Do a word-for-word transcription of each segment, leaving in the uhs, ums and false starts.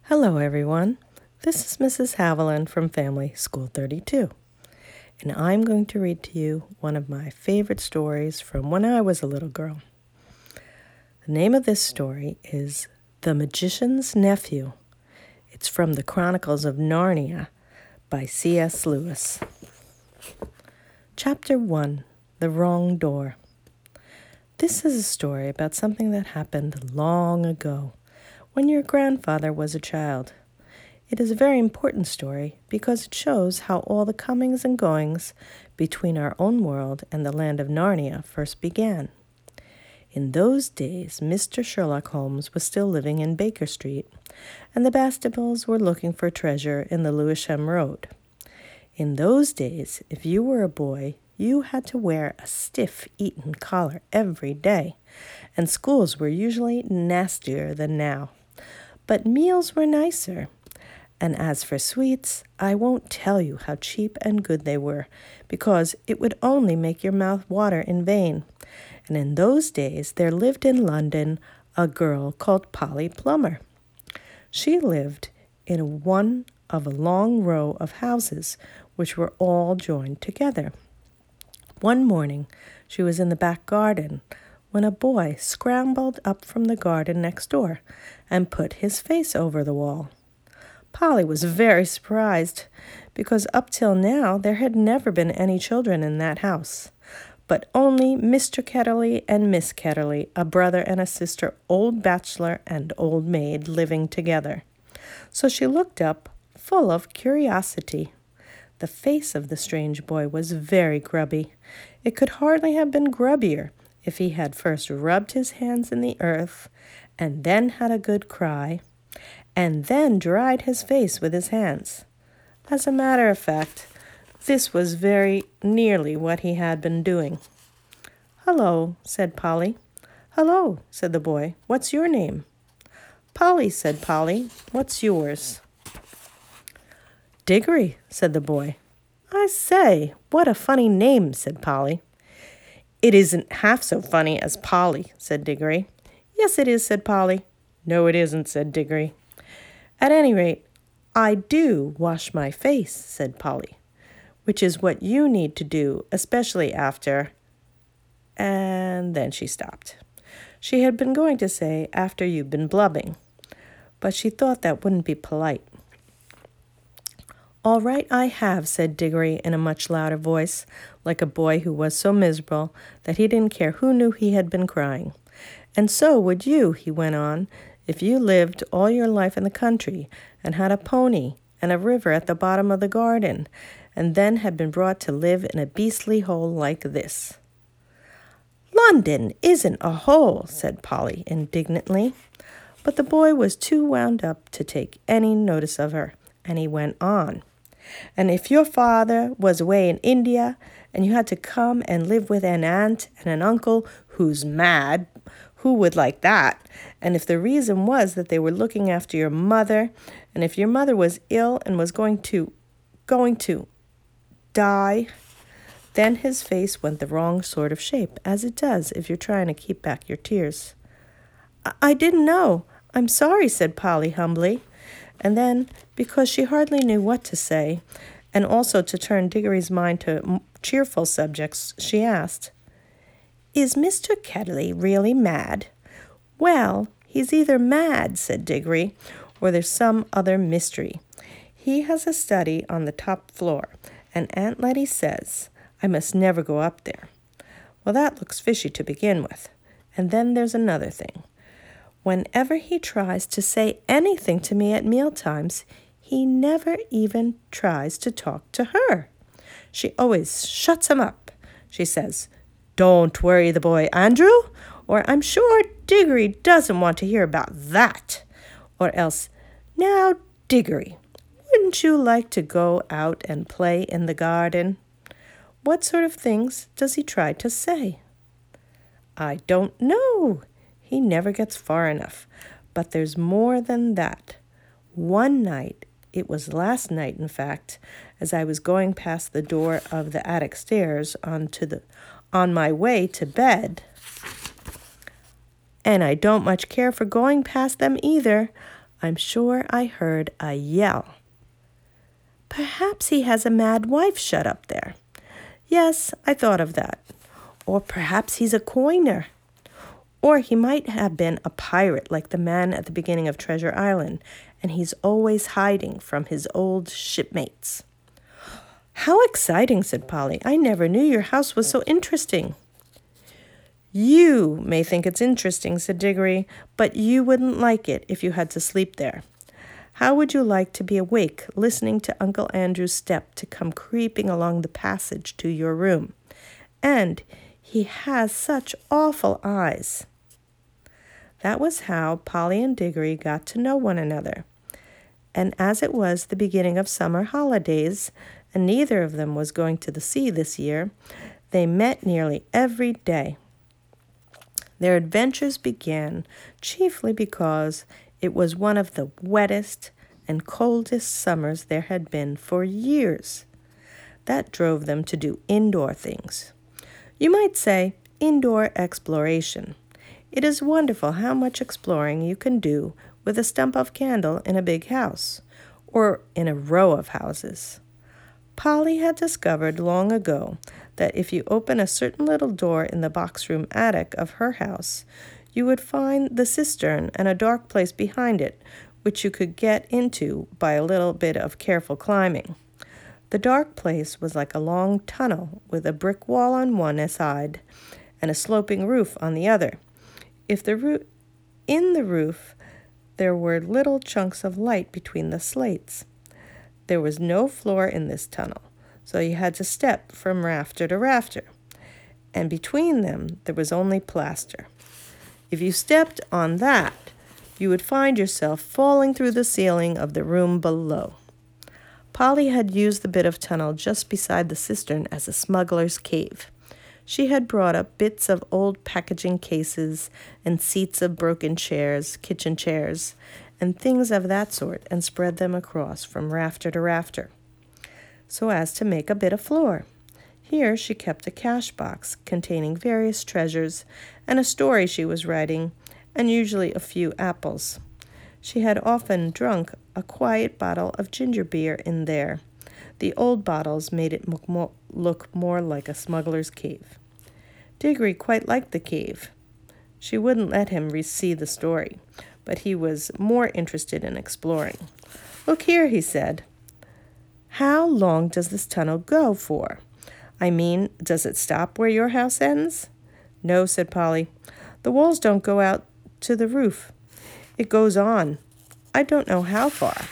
Hello, everyone. This is Missus Haviland from Family School thirty-two, and I'm going to read to you one of my favorite stories from when I was a little girl. The name of this story is The Magician's Nephew. It's from the Chronicles of Narnia by C S Lewis. Chapter one, The Wrong Door. This is a story about something that happened long ago, when your grandfather was a child. It is a very important story because it shows how all the comings and goings between our own world and the land of Narnia first began. In those days, Mister Sherlock Holmes was still living in Baker Street, and the Bastables were looking for treasure in the Lewisham Road. In those days, if you were a boy, you had to wear a stiff Eton collar every day, and schools were usually nastier than now. But meals were nicer. And as for sweets, I won't tell you how cheap and good they were, because it would only make your mouth water in vain. And in those days there lived in London a girl called Polly Plummer. She lived in one of a long row of houses which were all joined together. One morning she was in the back garden when a boy scrambled up from the garden next door and put his face over the wall. Polly was very surprised, because up till now there had never been any children in that house, but only Mister Ketterley and Miss Ketterley, a brother and a sister, old bachelor and old maid, living together. So she looked up, full of curiosity. The face of the strange boy was very grubby. It could hardly have been grubbier if he had first rubbed his hands in the earth, and then had a good cry, and then dried his face with his hands. As a matter of fact, this was very nearly what he had been doing. "Hello," said Polly. "Hello," said the boy. "What's your name?" "Polly," said Polly. "What's yours?" "Diggory," said the boy. "I say, what a funny name," said Polly. "It isn't half so funny as Polly," said Diggory. "Yes, it is," said Polly. "No, it isn't," said Diggory. "At any rate, I do wash my face," said Polly, "which is what you need to do, especially after—" And then she stopped. She had been going to say, "after you've been blubbing," but she thought that wouldn't be polite. "All right, I have," said Diggory in a much louder voice, like a boy who was so miserable that he didn't care who knew he had been crying. "And so would you," he went on, "if you lived all your life in the country and had a pony and a river at the bottom of the garden, and then had been brought to live in a beastly hole like this." "London isn't a hole," said Polly indignantly. But the boy was too wound up to take any notice of her, and he went on. "And if your father was away in India, and you had to come and live with an aunt and an uncle who's mad, who would like that? And if the reason was that they were looking after your mother, and if your mother was ill and was going to, going to die," then his face went the wrong sort of shape, as it does if you're trying to keep back your tears. I, I didn't know. I'm sorry," said Polly humbly. And then, because she hardly knew what to say, and also to turn Diggory's mind to cheerful subjects, she asked, "Is Mister Ketterley really mad?" "Well, he's either mad," said Diggory, "or there's some other mystery. He has a study on the top floor, and Aunt Letty says I must never go up there. Well, that looks fishy to begin with. And then there's another thing. Whenever he tries to say anything to me at mealtimes, he never even tries to talk to her. She always shuts him up. She says, 'Don't worry the boy, Andrew,' or 'I'm sure Diggory doesn't want to hear about that,' or else, 'Now, Diggory, wouldn't you like to go out and play in the garden?' What sort of things does he try to say?" "I don't know. He never gets far enough. But there's more than that. One night, it was last night, in fact, as I was going past the door of the attic stairs on to the on my way to bed, and I don't much care for going past them either, I'm sure I heard a yell. Perhaps he has a mad wife shut up there. Yes, I thought of that. Or perhaps he's a coiner. Or he might have been a pirate like the man at the beginning of Treasure Island, and he's always hiding from his old shipmates. How exciting, said Polly. I never knew your house was so interesting. You may think it's interesting, said Diggory, but you wouldn't like it if you had to sleep there. How would you like to be awake, listening to Uncle Andrew's step to come creeping along the passage to your room? And he has such awful eyes. That was how Polly and Diggory got to know one another. And as it was the beginning of summer holidays, and neither of them was going to the sea this year, they met nearly every day. Their adventures began chiefly because it was one of the wettest and coldest summers there had been for years. That drove them to do indoor things. You might say indoor exploration. It is wonderful how much exploring you can do with a stump of candle in a big house, or in a row of houses. Polly had discovered long ago that if you open a certain little door in the box-room attic of her house, you would find the cistern and a dark place behind it, which you could get into by a little bit of careful climbing. The dark place was like a long tunnel with a brick wall on one side and a sloping roof on the other. If the roo- in the roof, there were little chunks of light between the slates. There was no floor in this tunnel, so you had to step from rafter to rafter, and between them there was only plaster. If you stepped on that, you would find yourself falling through the ceiling of the room below. Polly had used the bit of tunnel just beside the cistern as a smuggler's cave. She had brought up bits of old packaging cases and seats of broken chairs, kitchen chairs, and things of that sort, and spread them across from rafter to rafter, so as to make a bit of floor. Here she kept a cash box containing various treasures and a story she was writing, and usually a few apples. She had often drunk a quiet bottle of ginger beer in there. The old bottles made it look more like a smuggler's cave. Diggory quite liked the cave. She wouldn't let him re-see the story, but he was more interested in exploring. Look here, he said. How long does this tunnel go for? I mean, does it stop where your house ends? No, said Polly. The walls don't go out to the roof. It goes on. I don't know how far.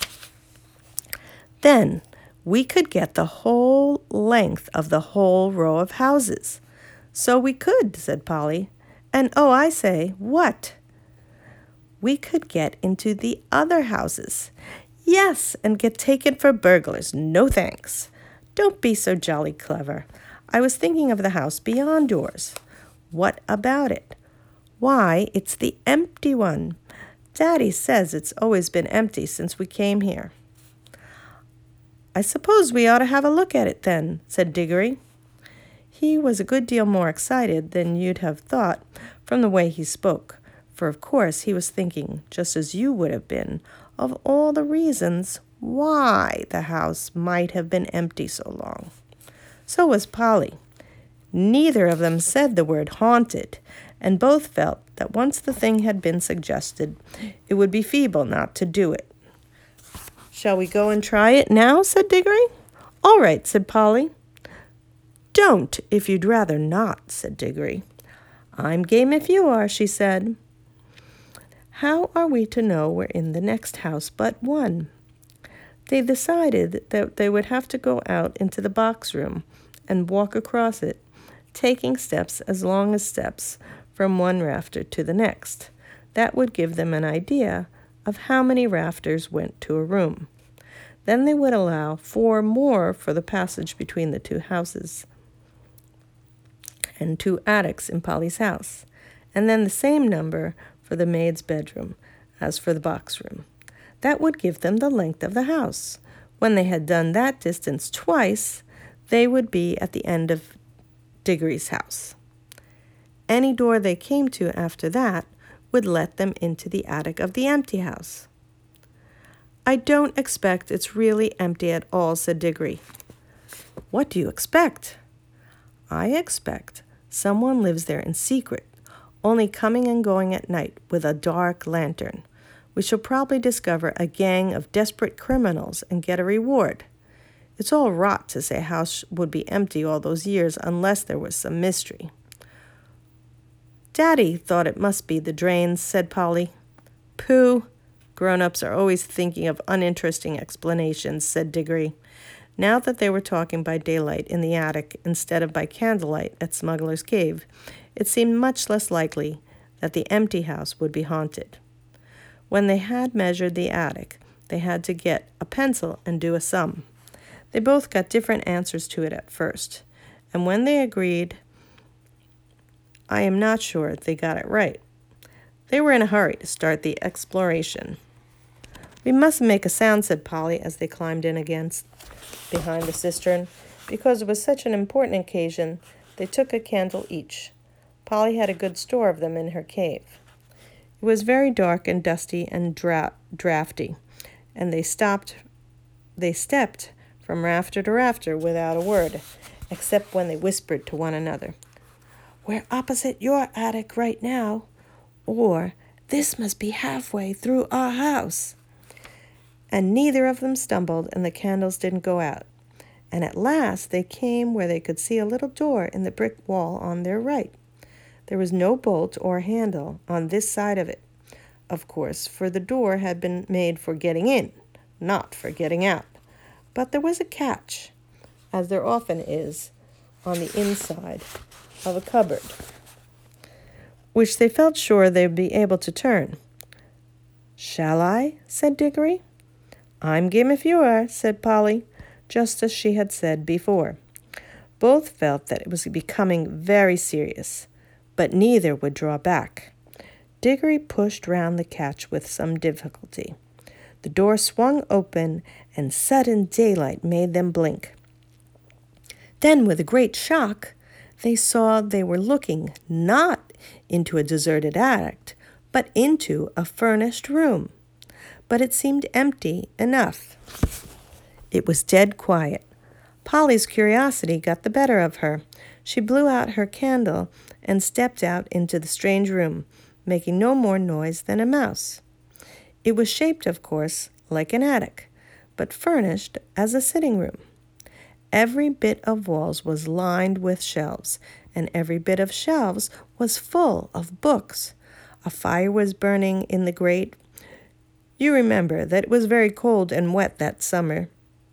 Then we could get the whole length of the whole row of houses. So we could, said Polly. And oh, I say, what? We could get into the other houses. Yes, and get taken for burglars. No thanks. Don't be so jolly clever. I was thinking of the house beyond yours. What about it? Why, it's the empty one. Daddy says it's always been empty since we came here. I suppose we ought to have a look at it then, said Diggory. He was a good deal more excited than you'd have thought from the way he spoke, for of course he was thinking, just as you would have been, of all the reasons why the house might have been empty so long. So was Polly. Neither of them said the word haunted, and both felt that once the thing had been suggested, it would be feeble not to do it. Shall we go and try it now? Said Diggory. All right, said Polly. Don't, if you'd rather not, said Diggory. I'm game if you are, she said. How are we to know we're in the next house but one? They decided that they would have to go out into the box room and walk across it, taking steps as long as steps from one rafter to the next. That would give them an idea of how many rafters went to a room. Then they would allow four more for the passage between the two houses and two attics in Polly's house, and then the same number for the maid's bedroom as for the box room. That would give them the length of the house. When they had done that distance twice, they would be at the end of Diggory's house. Any door they came to after that would let them into the attic of the empty house. I don't expect it's really empty at all, said Diggory. What do you expect? I expect someone lives there in secret, only coming and going at night with a dark lantern. We shall probably discover a gang of desperate criminals and get a reward. It's all rot to say a house would be empty all those years unless there was some mystery. Daddy thought it must be the drains, said Polly. Pooh! Grown-ups are always thinking of uninteresting explanations, said Diggory. Now that they were talking by daylight in the attic instead of by candlelight at Smuggler's Cave, it seemed much less likely that the empty house would be haunted. When they had measured the attic, they had to get a pencil and do a sum. They both got different answers to it at first, and when they agreed, I am not sure they got it right. They were in a hurry to start the exploration. We mustn't make a sound, said Polly, as they climbed in against behind the cistern. Because it was such an important occasion, they took a candle each. Polly had a good store of them in her cave. It was very dark and dusty and dra- drafty, and they stopped. They stepped from rafter to rafter without a word, except when they whispered to one another. We're opposite your attic right now, or this must be halfway through our house. And neither of them stumbled, and the candles didn't go out. And at last they came where they could see a little door in the brick wall on their right. There was no bolt or handle on this side of it, of course, for the door had been made for getting in, not for getting out. But there was a catch, as there often is on the inside of a cupboard, which they felt sure they'd be able to turn. Shall I? Said Diggory. I'm game if you are, said Polly, just as she had said before. Both felt that it was becoming very serious, but neither would draw back. Diggory pushed round the catch with some difficulty. The door swung open, and sudden daylight made them blink. Then, with a great shock, they saw they were looking not into a deserted attic, but into a furnished room. But it seemed empty enough. It was dead quiet. Polly's curiosity got the better of her. She blew out her candle and stepped out into the strange room, making no more noise than a mouse. It was shaped, of course, like an attic, but furnished as a sitting room. Every bit of walls was lined with shelves, and every bit of shelves was full of books. A fire was burning in the grate. You remember that it was very cold and wet that summer.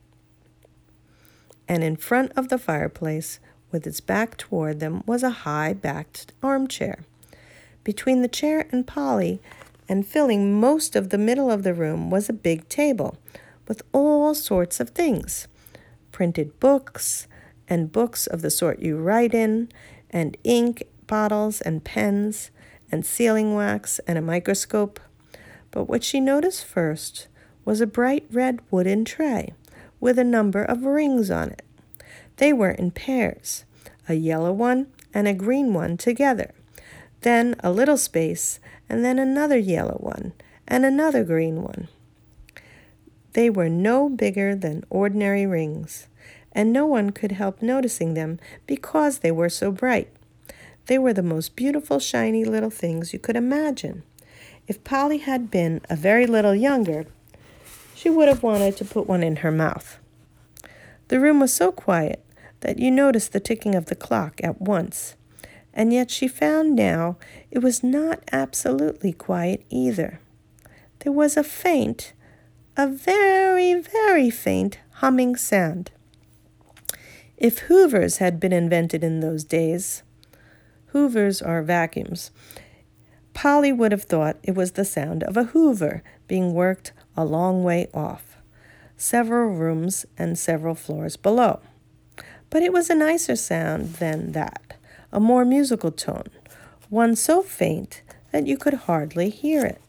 And in front of the fireplace, with its back toward them, was a high-backed armchair. Between the chair and Polly, and filling most of the middle of the room, was a big table with all sorts of things. Printed books, and books of the sort you write in, and ink bottles and pens, and sealing wax and a microscope. But what she noticed first was a bright red wooden tray with a number of rings on it. They were in pairs, a yellow one and a green one together, then a little space, and then another yellow one and another green one. They were no bigger than ordinary rings, and no one could help noticing them because they were so bright. They were the most beautiful, shiny little things you could imagine. If Polly had been a very little younger, she would have wanted to put one in her mouth. The room was so quiet that you noticed the ticking of the clock at once, and yet she found now it was not absolutely quiet either. There was a faint, a very, very faint humming sound. If hoovers had been invented in those days, hoovers are vacuums, Polly would have thought it was the sound of a hoover being worked a long way off, several rooms and several floors below. But it was a nicer sound than that, a more musical tone, one so faint that you could hardly hear it.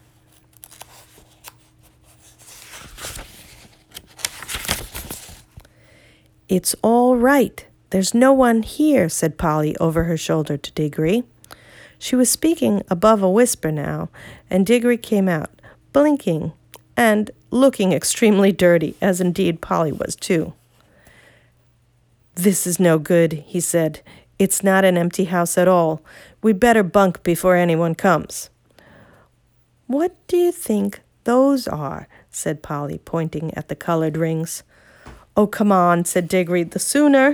It's all right. There's no one here, said Polly over her shoulder to Diggory. She was speaking above a whisper now, and Diggory came out, blinking and looking extremely dirty, as indeed Polly was too. "This is no good," he said. "It's not an empty house at all. We'd better bunk before anyone comes." "What do you think those are?" said Polly, pointing at the colored rings. "Oh, come on," said Diggory, "the sooner."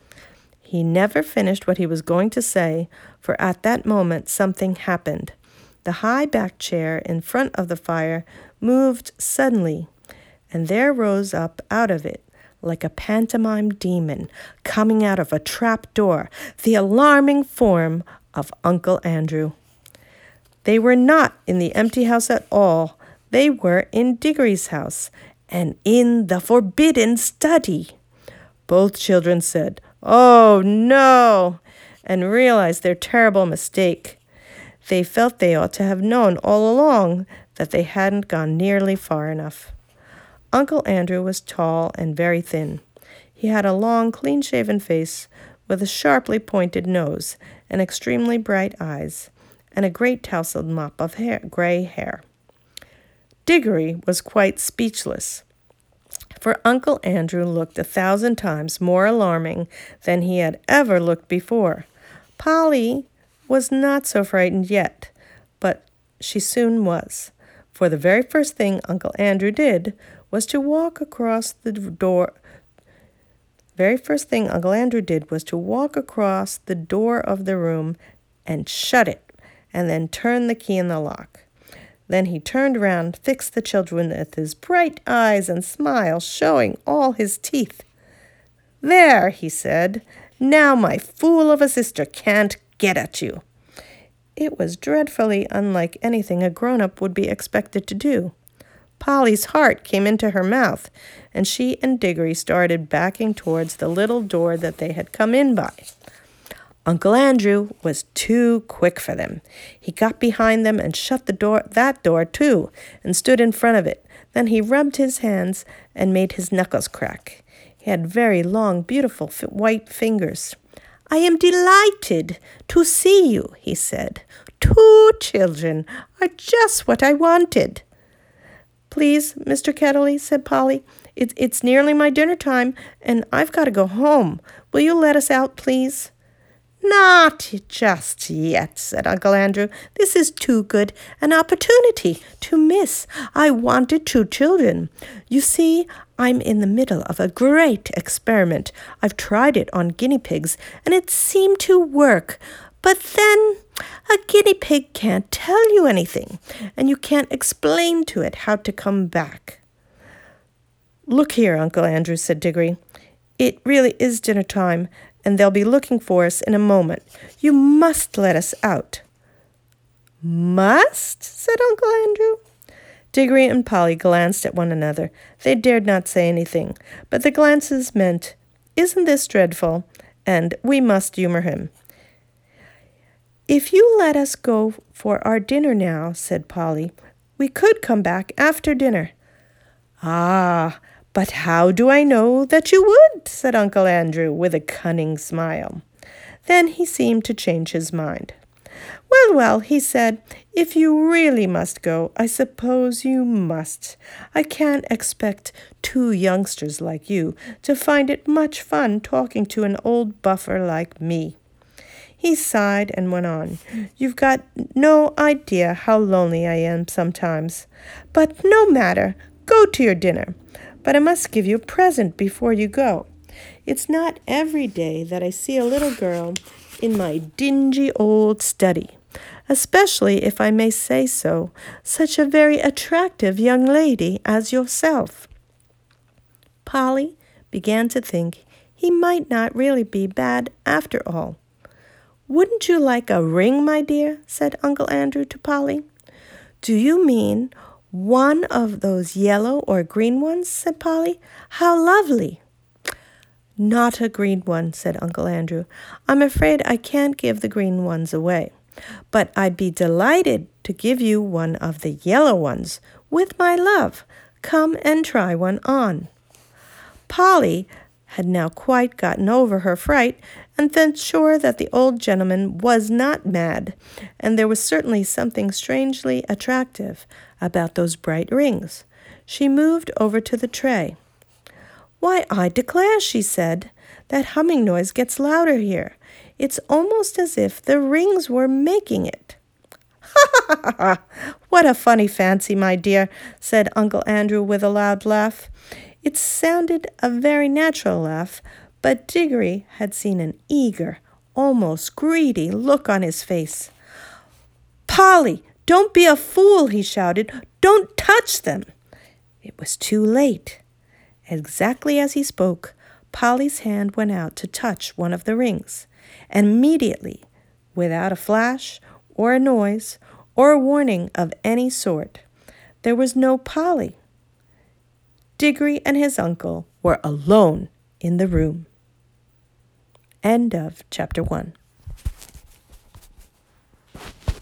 He never finished what he was going to say, for at that moment something happened. The high-backed chair in front of the fire moved suddenly, and there rose up out of it, like a pantomime demon coming out of a trap door, the alarming form of Uncle Andrew. They were not in the empty house at all. They were in Diggory's house, and in the forbidden study. Both children said, "Oh, no," and realized their terrible mistake. They felt they ought to have known all along that they hadn't gone nearly far enough. Uncle Andrew was tall and very thin. He had a long, clean-shaven face with a sharply pointed nose and extremely bright eyes, and a great tousled mop of hair, gray hair. Diggory was quite speechless, for Uncle Andrew looked a thousand times more alarming than he had ever looked before. Polly was not so frightened yet, but she soon was, for the very first thing Uncle Andrew did was to walk across the door. Very first thing Uncle Andrew did was to walk across the door of the room and shut it, and then turn the key in the lock. Then he turned around, fixed the children with his bright eyes and smile, showing all his teeth. "There," he said, "now my fool of a sister can't get at you." It was dreadfully unlike anything a grown-up would be expected to do. Polly's heart came into her mouth, and she and Diggory started backing towards the little door that they had come in by. Uncle Andrew was too quick for them. He got behind them and shut the door, that door too, and stood in front of it. Then he rubbed his hands and made his knuckles crack. He had very long, beautiful white fingers. "I am delighted to see you," he said. "Two children are just what I wanted." "Please, Mister Kettley," said Polly, it, it's nearly my dinner time, and I've got to go home. Will you let us out, please?" "Not just yet," said Uncle Andrew. "This is too good an opportunity to miss. I wanted two children. You see, I'm in the middle of a great experiment. I've tried it on guinea pigs, and it seemed to work. But then a guinea pig can't tell you anything, and you can't explain to it how to come back." "Look here, Uncle Andrew," said Diggory. "It really is dinner time, and they'll be looking for us in a moment. You must let us out." "Must?" said Uncle Andrew. Diggory and Polly glanced at one another. They dared not say anything, but the glances meant, "Isn't this dreadful?" and "We must humor him." "If you let us go for our dinner now," said Polly, "we could come back after dinner." "Ah, but how do I know that you would?" said Uncle Andrew with a cunning smile. Then he seemed to change his mind. "Well, well," he said, "if you really must go, I suppose you must. I can't expect two youngsters like you to find it much fun talking to an old buffer like me." He sighed and went on. "You've got no idea how lonely I am sometimes. But no matter, go to your dinner. But I must give you a present before you go. It's not every day that I see a little girl in my dingy old study, especially, if I may say so, such a very attractive young lady as yourself." Polly began to think he might not really be bad after all. "Wouldn't you like a ring, my dear?" said Uncle Andrew to Polly. "Do you mean one of those yellow or green ones?" said Polly. "How lovely!" "Not a green one," said Uncle Andrew. "I'm afraid I can't give the green ones away. But I'd be delighted to give you one of the yellow ones, with my love. Come and try one on." Polly had now quite gotten over her fright, and felt sure that the old gentleman was not mad, and there was certainly something strangely attractive about those bright rings. She moved over to the tray. "Why, I declare," she said, "that humming noise gets louder here. It's almost as if the rings were making it." "Ha ha ha ha! What a funny fancy, my dear," said Uncle Andrew with a loud laugh. It sounded a very natural laugh, but Diggory had seen an eager, almost greedy look on his face. "Polly, don't be a fool," he shouted. "Don't touch them." It was too late. Exactly as he spoke, Polly's hand went out to touch one of the rings, and immediately, without a flash or a noise or a warning of any sort, there was no Polly. Diggory and his uncle were alone in the room. End of chapter one.